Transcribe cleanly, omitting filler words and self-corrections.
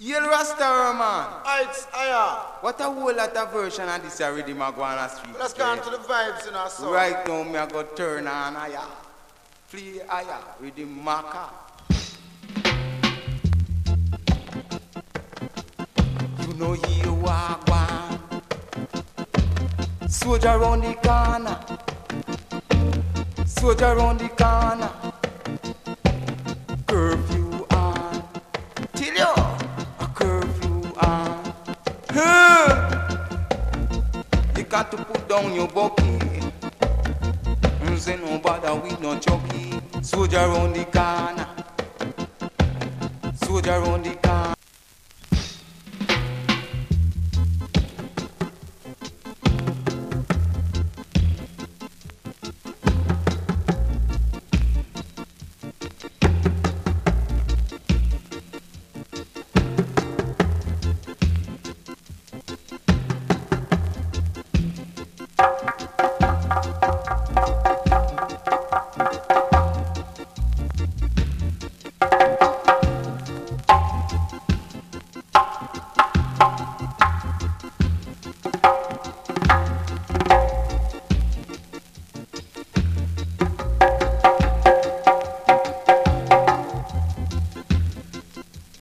Yell Rasta man. It's Aya. What a whole lot of version of this already, my go on a street. Let's go on to the vibes in our song. Right now, me I go turn on Aya. Play Aya with the marker. You know you walk one. Soldier round the corner. Soldier round the corner. Curfew on. Tell you, a curfew on. You got to put down your bucky. Say no bother with no chucky. Soldier round the corner. Soldier round the corner.